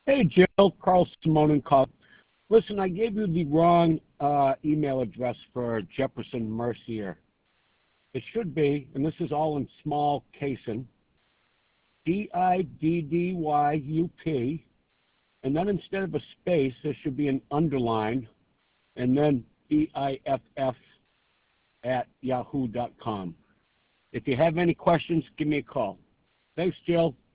Hey, Jill, Carl Simone and Call. Listen, I gave you the wrong email address for Jefferson Mercier. It should be, and this is all in small casing, DIDDYUP, and then instead of a space, there should be an underline, and then BIFF@yahoo.com. If you have any questions, give me a call. Thanks, Jill.